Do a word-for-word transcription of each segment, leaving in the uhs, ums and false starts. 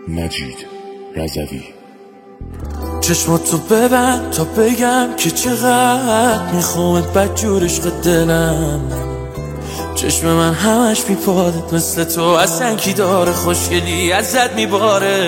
مجید رضوی. چشماتو ببند تا بگم که چقدر میخوامت بدجور عشق دلم. چشم من همش میپادت مثل تو اصلا کی داره، خوشگلی ازت میباره.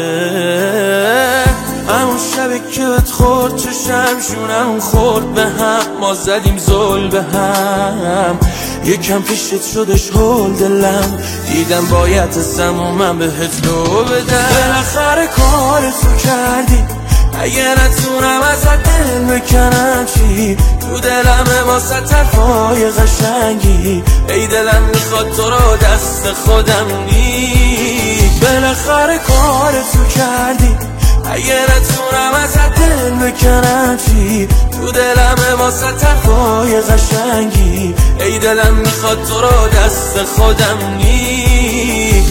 همون شبه که بهت خورد چشم شونم خورد به هم، ما زدیم زل به هم. یکم پیشت شدش هول دلم، دیدم باید ازم و من بهت لو بدم. بالاخره کار تو کردی، اگه نتونم ازت دل بکنم چی؟ تو دلم واسه طرفای قشنگی، ای دلم میخواد تو رو دست خودم نی. بالاخره کار تو کردی، اگه نتونم ازت دل بکنم چی؟ تو دلم واسه طرفای قشنگی، ای دلم میخواد تو رو دست خودم نی.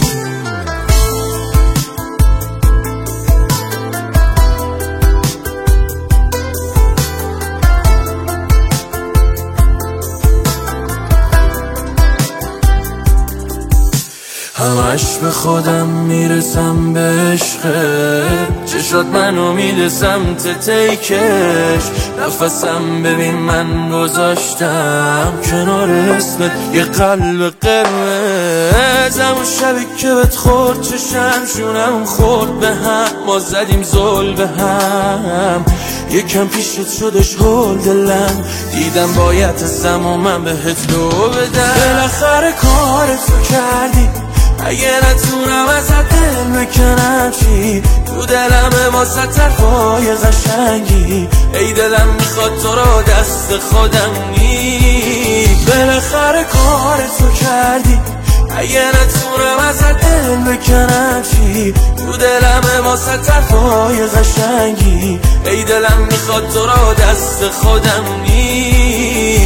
همش به خودم میرسم به عشقت، چشات منو میده سمت تیکش. نفسم ببین من گذاشتم کنار اسمت یه قلب قرمز. همون شبی که بهت خورد چشم شونم خورد به هم، ما زدیم زل به هم. یکم پیشت شدش هول دلم، دیدم باید ازم و من بهت لو بدم. بالاخره کار تو کردی، اگه نتونم ازت دل بکنم چی؟ تو دلم واسه طرفای قشنگی، ای دلم میخواد تو رو دست خودم نی. بالاخره کار تو کردی، اگه نتونم ازت دل بکنم چی؟ تو دلم واسه طرفای قشنگی، ای دلم میخواد تو رو دست خودم نی.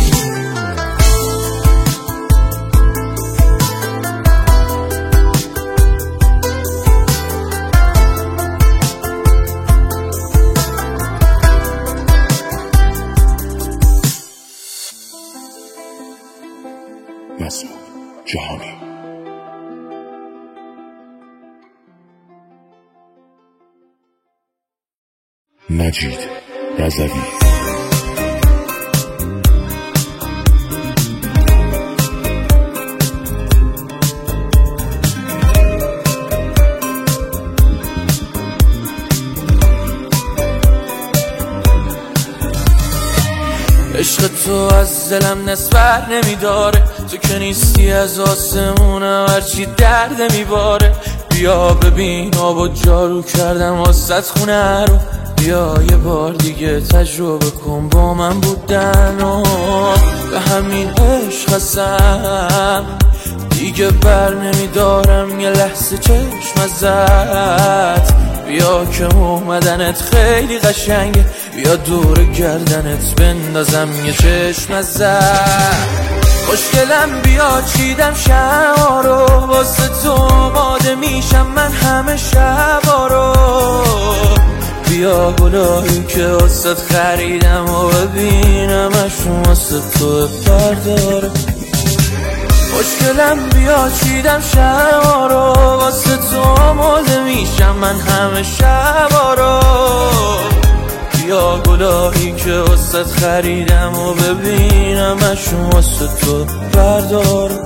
مسعود جهانی. مجید رضوی. عشق تو از دلم نسبر نمیداره، تو که نیستی از آسمونم هرچی درد میباره. بیا ببین آب و جارو کردم واسط خونه رو، بیا یه بار دیگه تجربه کن با من بودن. و به همین عشق هستم دیگه بر نمیدارم یه لحظه چشم ازت. بیا که اومدنت خیلی قشنگه، بیا دور گردنت بندازم یه چشم ازت. خوشگلم بیا چیدم شما رو، واسه تو آماده میشم من همه شبا رو. بیا گلایی که واسه خریدم و ببینمشون واسه تو برداره. خوشگلم بیا چیدم شما رو، واسه تو آماده میشم من همه شبا رو. بیا گلایی که واسه خریدم و ببینمشون واسه تو برداره.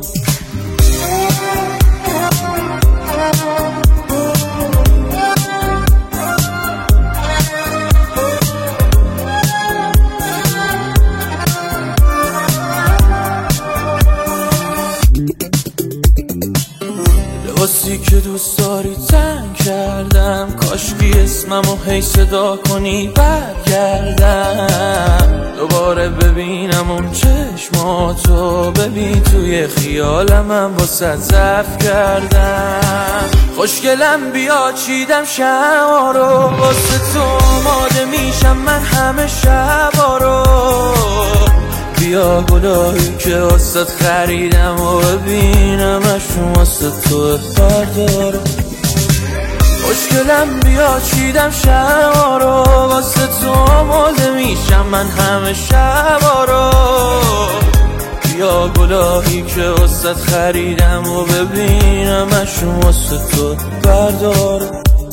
لباسی که دوست داری تن کردم، کاشکی اسممو هی صدا کنی برگردم. دوباره ببینم اون چشماتو، ببین توی خیالمم واسه ضعف کردم. خوشگلم بیا چیدم شما رو، واسه تو آماده میشم من همه شبا رو. بیا گلایی که واسه خریدم و ببینمشون واسه تو برداره. خوشگلم بیا چیدم شما رو، واسه تو آماده میشم من همه شبا رو. بیا گلایی که واسه خریدم و ببینمشون واسه تو برداره.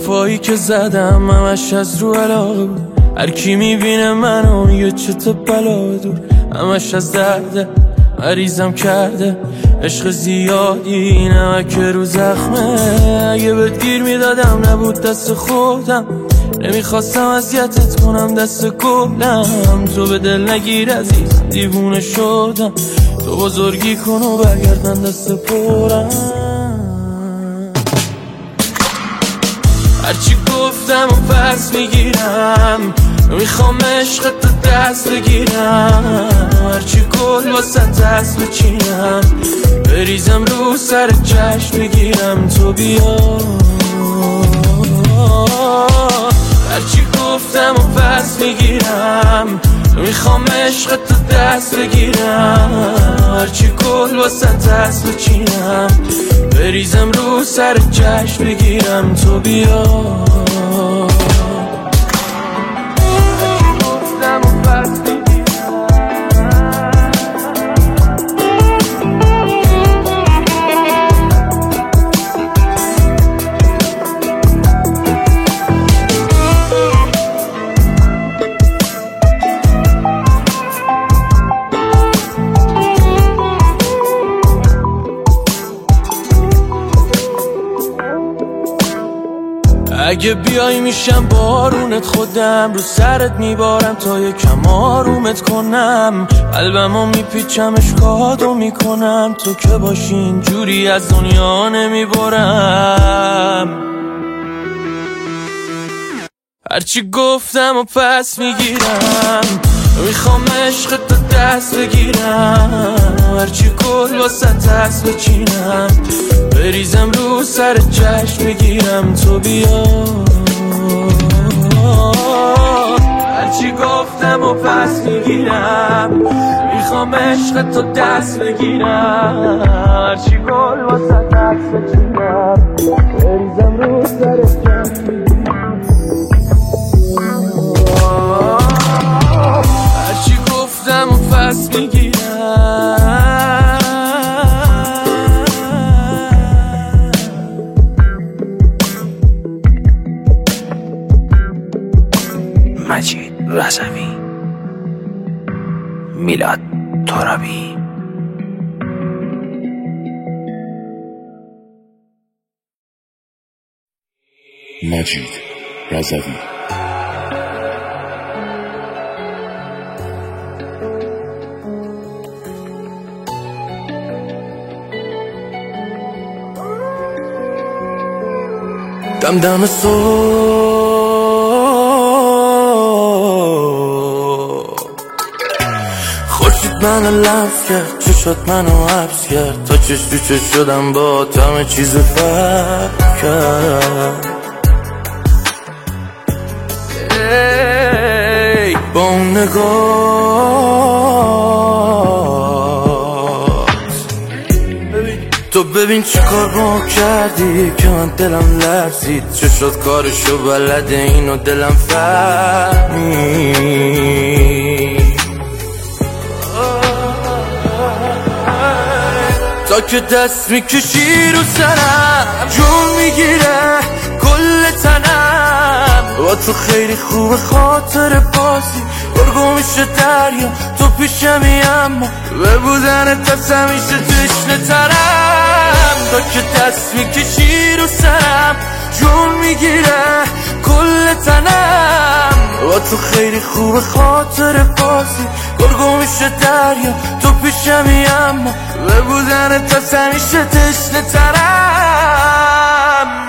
حرفایی که زدم همش از رو علاقه بود. هر کی میبینه منو یه چته بلا دور، همش از درده مریضم کرده عشق زیادی نمک رو زخمه. اگه بهت گیر میدادم نبود دست خودم، نمیخواستم اذیتت کنم دست کلم. تو به دل نگیر عزیز دیوونه شدم، تو بزرگی کن و برگرد من دست پرم. هرچی گفتم و پس میگیرم، میخوام عشقت تو دست بگیرم. هرچی گل واسه دست بچینم، بریزم رو سر چشم بگیرم تو بیا. هرچی گفتم و پس میگیرم، میخوام عشقت تو دست بگیرم. هرچی گل واسه دست بچینم، بریزم رو سر چشم بگیرم تو بیا. هرچی گفتم و پس میگیرم. اگه بیای میشم بارونت، خودم رو سرت میبارم تا یکم آرومت کنم. قلبمو میپیچم اشکاتو میکنم، تو که باشی اینجوری از دنیا نمیبرم. هرچی گفتم و پس میگیرم، میخوام عشقت تو دست بگیرم. هرچی گل واسه دست بچینم، بریزم رو سر چشم بگیرم تو بیا. هرچی گفتم و پس میگیرم، میخوام عشقت تو دست بگیرم. هرچی گل واسه دست بچینم، بریزم رو سر چشم بگیرم. هرچی گفتم و پس میگیرم. مجید رضوی، میلاد ترابی. مجید رضوی. دم دم صبح خورشید منو لمس کرد، چشات منو حبس کرد. تا چش تو چش شدم با همه چیز فرق کرد. ای با اون نگاه تو ببین چی کار با کردی که من دلم لرزید. چشات کارشو بلده اینو دلم فهمید. تا که دست میکشی رو سرم، جون میگیره کل تنم. با تو خیلی خوب خاطر بازی، برگو میشه دریا تو پیشمی، اما به بودنت دست همیشه تشنه ترم. تا که دست میکشی رو سرم، جون میگیره کل تنم. با تو خیلی خوب خاطر بازی، برگو میشه دریا تو پیشمی، اما به بودنت دست همیشه تشنه ترم.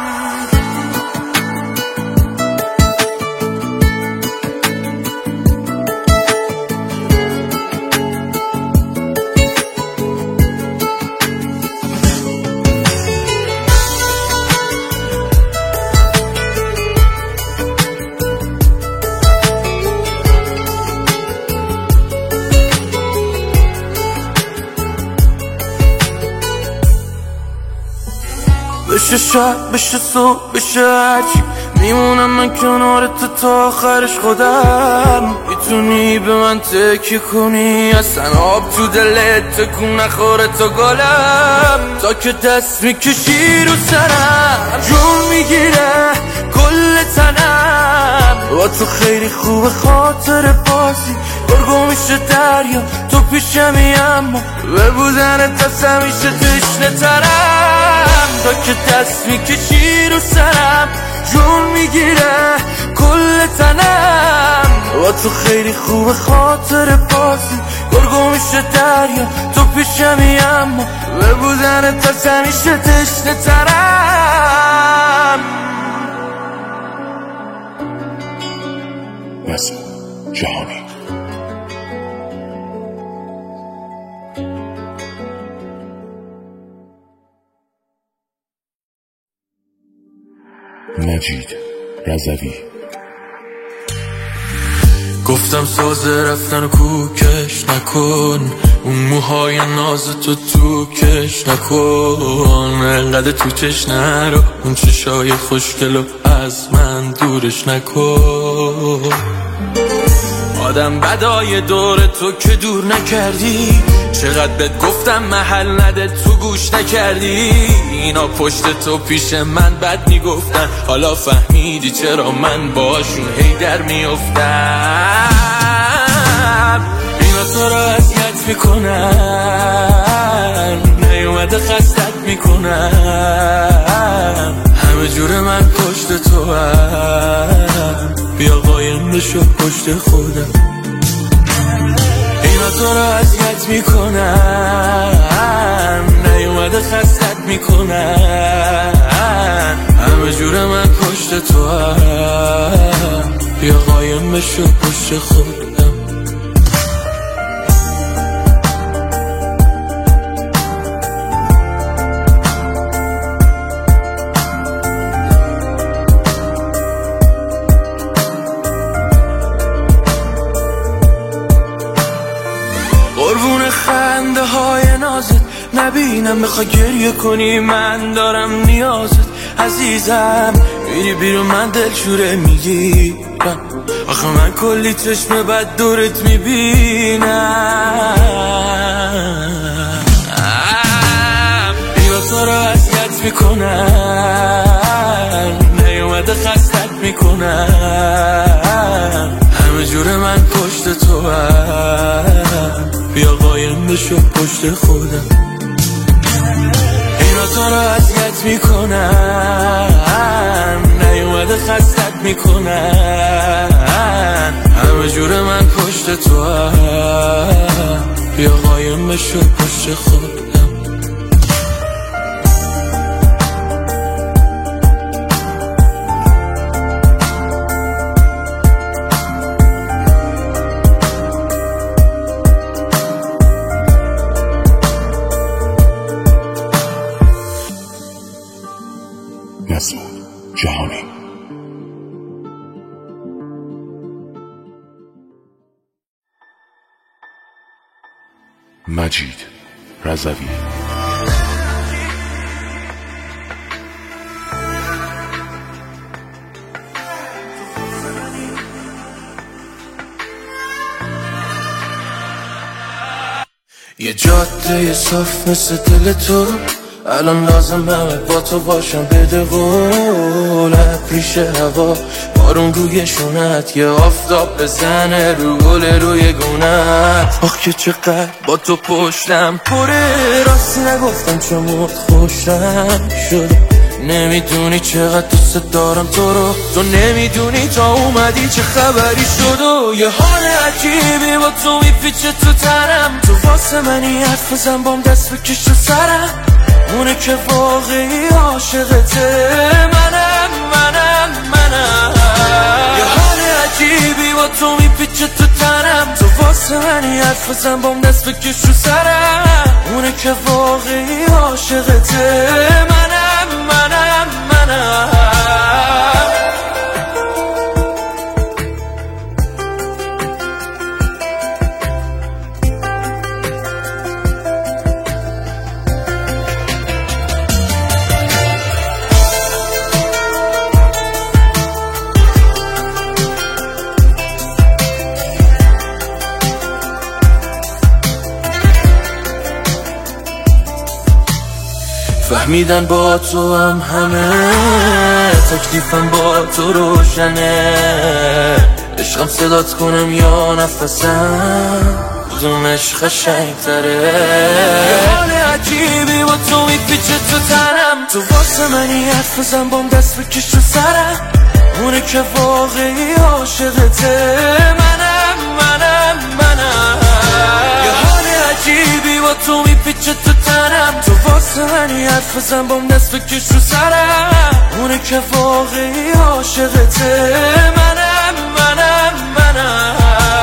بشه شب بشه صبح بشه هرچی، میمونم من کنار تو تا آخرش خودم. میتونی به من تکیه کنی، اصلا آب تو دلت تکون نخوره تا گلم. تا که دست میکشی رو سرم جون میگیره کل تنم. با تو خیلی خوب خاطر بازی گرگو میشه دریا تو پیشمی، اما به بودنت دست همیشه تشنه ترم. تا که دست میکشی رو سرم جون میگیره کل تنم. با تو خیلی خوب خاطر بازی گرگو میشه دریا تو پیشمی، اما به بودنت دست همیشه تشنه ترم. مسعود جهانی. مجید رضوی. گفتم سازه رفتن و کوکش نکن، اون موهای ناز تو تو کش نکن. انقدر تو چش نرو، اون چشای خوشگلو از من دورش نکن. آدم بدای دور تو که دور نکردی، چقدر بهت گفتم محل نده تو گوش نکردی. اینا پشت تو پیش من بد میگفتن، حالا فهمیدی چرا من باشون هی در میافتم. اینا تو را اذیت میکنن، نیومده خستت میکنن. همه جور من پشت تو هم، بیا قایم بشو پشت خودم. اینا تو را اذیت میکنن، نیومده خستت میکنن. همه جور من پشت تو هم، بیا قایم بشو پشت خودم. قربون خنده های نازت نبینم، بخوای گریه کنی من دارم نیازت. عزیزم میری بیرون من دلشوره میگیرم، آخه من کلی چشم بد دورت میبینم. اینا تو را اذیت میکنن، نیومده خستت میکنن. همه جور من پشت تو هم، بیا قایم بشو پشت خودم. اینا تو را اذیت میکنن، نیومده خستت میکنن. همه جور من پشت تو هم، بیا قایم بشو پشت خودم. مسعود جهانی. مجید رضوی. یه جاده صاف مثل دل تو، الان لازمه با تو باشم بده قول. ریش هوا بارون روی شونت، یه آفتاب بزنه رو گل روی گونت. آخ که چقدر با تو پشتم پره، راستی نگفتم چون خوشم شده. نمیدونی چقدر دوست دارم تو رو، تو نمیدونی تا اومدی چه خبری شد. و یه حال عجیبی با تو میپیچه تو تنم، تو واسه منی حرف بزن بام دست بکش تو سرم. اونه که واقعی عاشقته، منم منم منم. یه حال عجیبی با تو میپیچه تو تنم، تو واسه منی حرف بزن بام دست بکش تو سرم. اونه که واقعی عاشقته، منم منم منم. فهمیدن با تو هم همه تکلیفم با تو روشنه. عشقم صدات کنم یا نفسم کدومش قشنگ تره. یه حال عجیبی با تو میپیچه تو تنم، تو واسه منی حرف بزن بام دست بکش تو سرم. اونه که واقعی عاشقته منم منم منم. یه حال عجیبی با تو میپیچه تو تنم، تو واسه منی حرف بزن بام دست بکش تو سرم. اونه که واقعی عاشقته منم منم منم.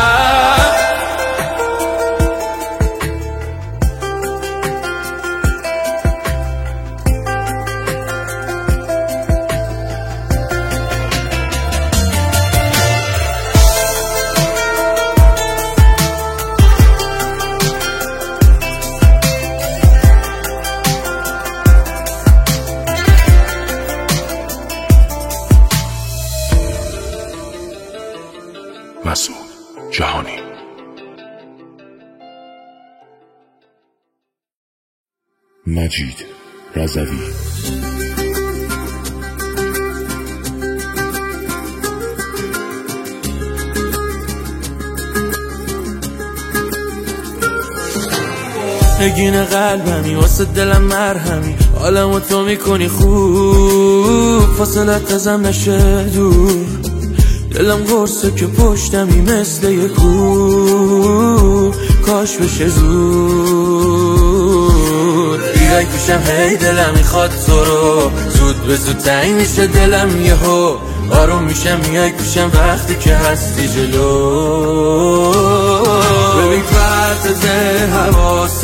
مسعود جهانی. مجید رضوی. نگین قلبمی واسه دلم مرهمی، حالمو تو میکنی خوب، فاصلت ازم نشه دور. دلم قرصه که پشتمی مثل یه کوه، کاش بشه زود. بیای پیشم هی دلم میخواد تو رو، زود به زود تنگ میشه دلم یهو. آروم میشم میای پیشم وقتی که هستی جلو. ببین پرتز حواس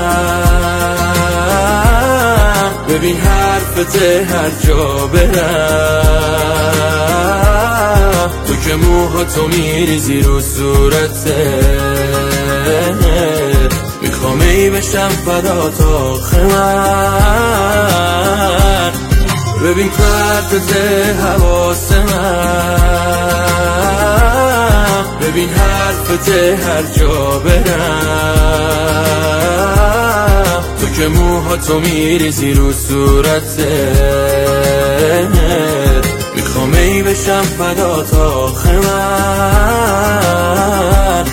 من، ببین حرفت هر جا برم. تو که موهاتو میریزی رو صورته، میخوام ای بشم فدات آخه من. ببین پرتز حواس من، ببین حرفت هر جا برم. تو که موهاتو میریزی رو صورته، میخوام ای بشم فدات آخه من.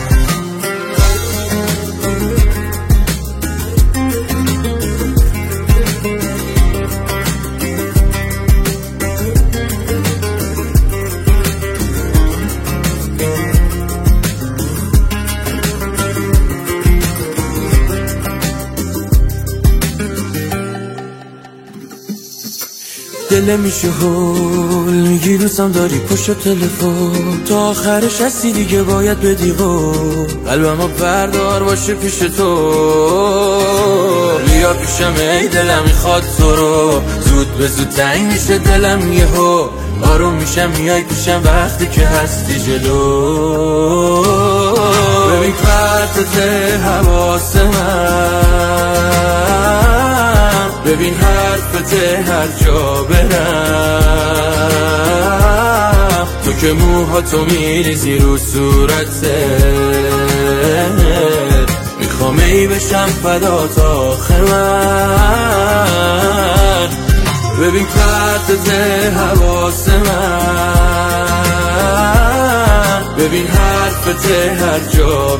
دل میشه هول میگی دوستم داری پشت تلفن، تا آخرش هستی دیگه باید بدی قول. قلبمو بردار باشه پیش تو، بیا پیشم ای دلم میخواد تو رو، زود به زود تنگ میشه دلم یهو. آروم میشم میای پیشم وقتی که هستی جلو. ببین پرتز حواس من، ببین حرفت هر جا برم. تو که موهاتو میریزی رو صورته، میخوام ای بشم فدات آخه من. ببین پرتز حواس من، ببین حرفت هر جا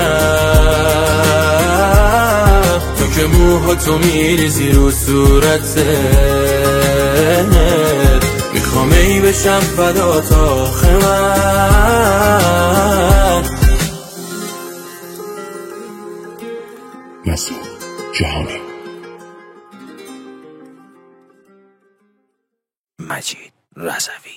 برم. تو که موهاتو میریزی رو صورته، میخوام ای بشم فدات آخه من. مسعود جهانی. مجید رضوی.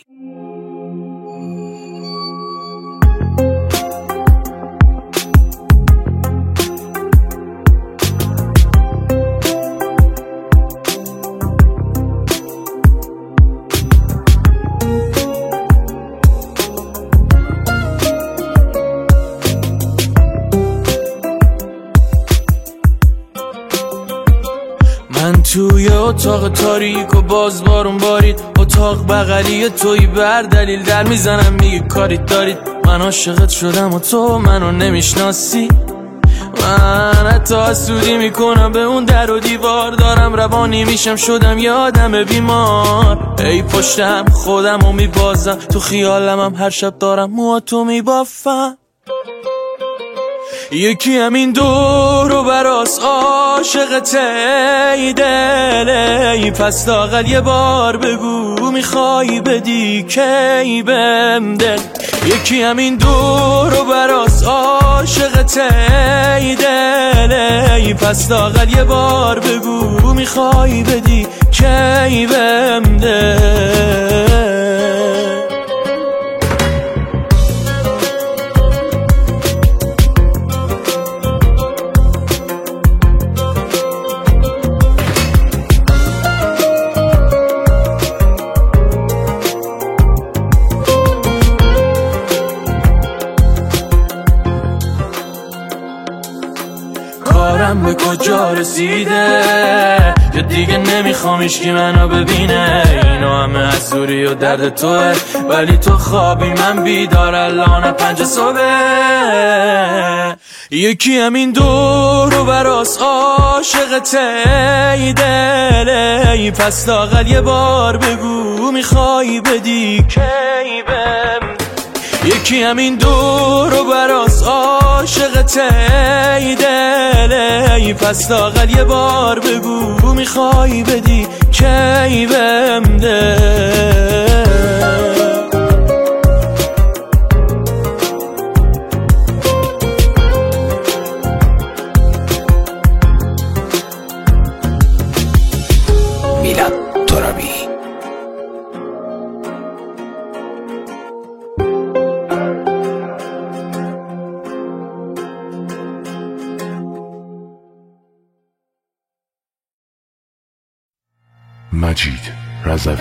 من توی اتاق تاریک و باز بارون بارید، اتاق بغلی توی بر دلیل در میزنم میگی کاریت دارید. من عاشقت شدم و تو منو نمیشناسی، من حتی حسودی میکنم به اون در و دیوار، دارم روانی میشم شدم یه آدم بیمار. ای پشتم خودم رو میبازم، تو خیالم هم هر شب دارم موهاتو میبافم. یکی همین دور و براس عاشقته ای دل، ای پس لااقل یه بار بگو میخوای بدی کی بهم دل. یکی همین دور و براس عاشقته ای دل، ای پس لااقل یه بار بگو میخوای بدی کی بهم دل. کارم به کجا رسیده یا دیگه نمیخوام هیچکی منو ببینه؟ اینو همه از دوری و درد توه، ولی تو خوابی من بیدار الان پنج صبح. یکی همین دور و براس عاشقته ای دل، ای پس لااقل یه بار بگو میخوای بدی کی بهم. یکی همین دور و براس عاشقته ای دل، ای پس لااقل یه بار بگو میخوای بدی کی بهم دل. میلاد ترابی. مجید رضوی.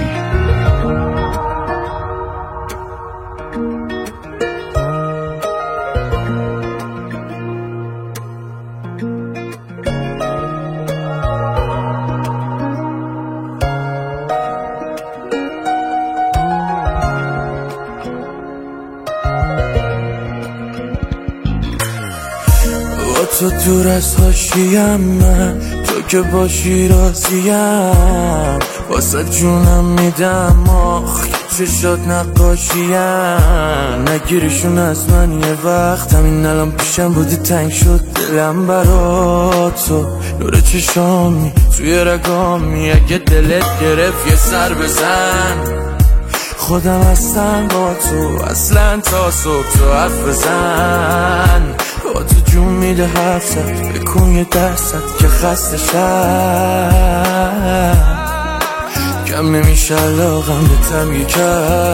با تو دور از حاشیم من، تو که باشی راضیم، واسه جونم میدم آخ چشات نقاشیم. نگیرشون از من یه وقت، همین الان پیشم بودی تنگ شد دلم برا تو. نور چشامی توی رگامی، اگه دلت گرفت یه سر بزن. خودم هستم با تو اصلا تا صبح تو حرف بزن. با تو جون میده حرف زد، بکن یه درصد که خسته شد. کم نمیشه علاقم به تم یکم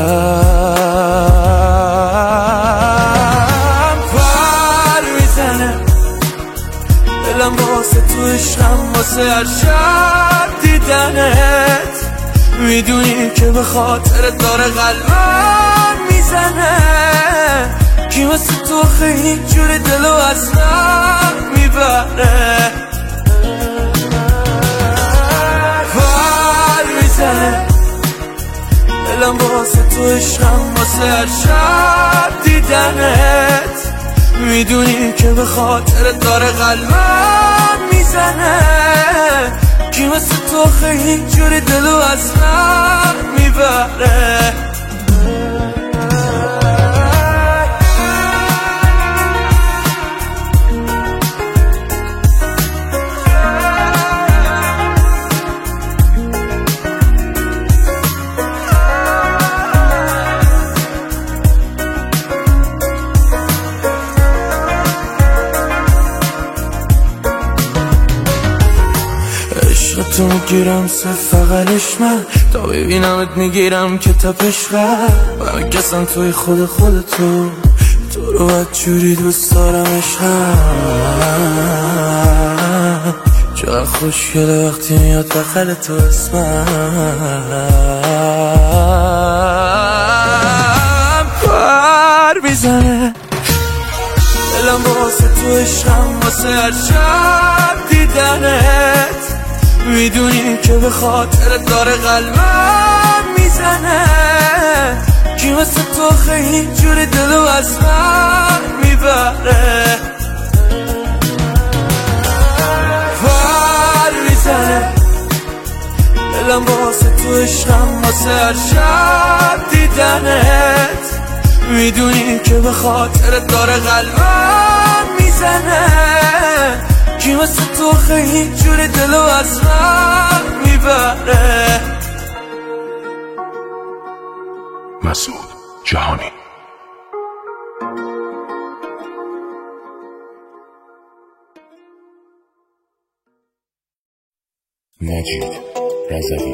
پر میزنه دلم واسه تو عشقم، واسه هر شب دیدنت. میدونی که به خاطر داره قلبم میزنه، کی مثل تو خیلی جوری دلو از من میبره. پر میزنه دلم واسه تو عشقم، واسه هر شب دیدنت. میدونی که به خاطر داره قلبم میزنه، کی مثل تو خیلی جوری دلو از من میبره. تو میگیرم سه فقلش من، تا ببینمت میگیرم که تپش قلب. و میکسم توی خود خودتو، تو رو بدجوری دوست دارم عشقم. چقدر خوشگله وقتی میاد بغل تو اسمم. پر میزنه دلم واسه تو عشقم، واسه هر شب دیدنت. میدونی که به خاطر داره قلبم میزنه، کی مثل تو خیلی جوری دلو از من میبره. میزنه. دلم واسه تو عشقم، واسه هر شب دیدنت. میدونی که به خاطرت داره قلبم میزنه. کی مثل تو خیلی جوری دلو از من میبره. مسعود جهانی. مجید رضوی.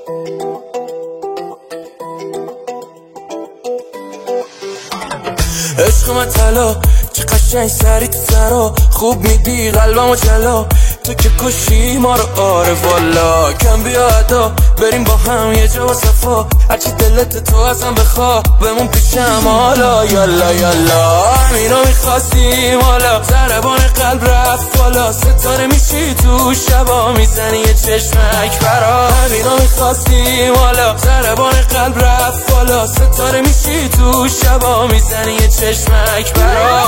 عشق من طلا، چه قشنگ سری تو سرا، خوب میدی قلبمو جلا. تو که کشی ما رو، آره والا. کم بیا ادا بریم با هم یه جا و صفا، هرچی دلت تو ازم بخوا بمون پیشم حالا. یالا یالا همینو میخواستیم حالا، ضربان قلب رفت بالا. ستاره میشی تو شبا، میزنی یه چشمک برا. همینو میخواستیم حالا، ضربان قلب رفت بالا. ستاره میشی تو شبا، میزنی یه چشمک برا.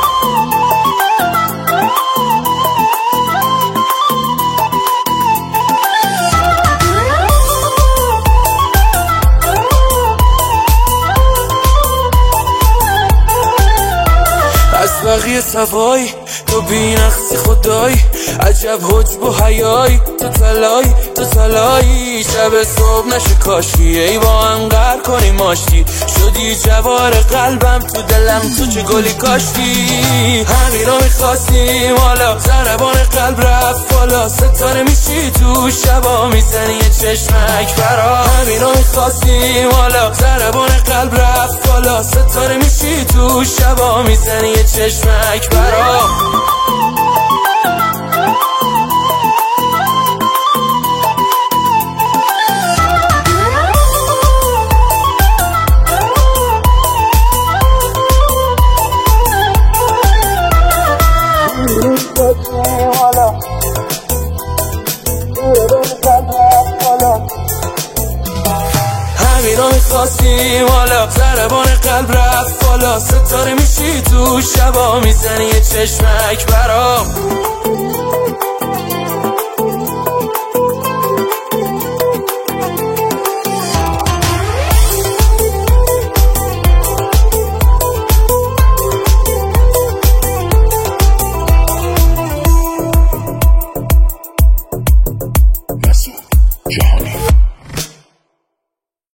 بقیه سوای تو بینقصی خدای، عجب حجب و حیای. تو تلای تو تلای، شب صبح نشه کاشی. ای با هم قر کنیم آشتی، شدی جوار قلبم. تو دلم تو چه گلی کاشتی. همین رو میخواستیم حالا، ضربان قلب رفت بالا. ستاره میشی تو شبا، میزنی یه چشمک برا. همین رو میخواستیم حالا، ضربان قلب رفت بالا. ستاره میشی تو شبا، میزنی یه چشمک برا. همینو میخواستیم حالا، ضربان قلب رفت بالا. ستاره میشی تو شبا، میزنی یه چشمک برا.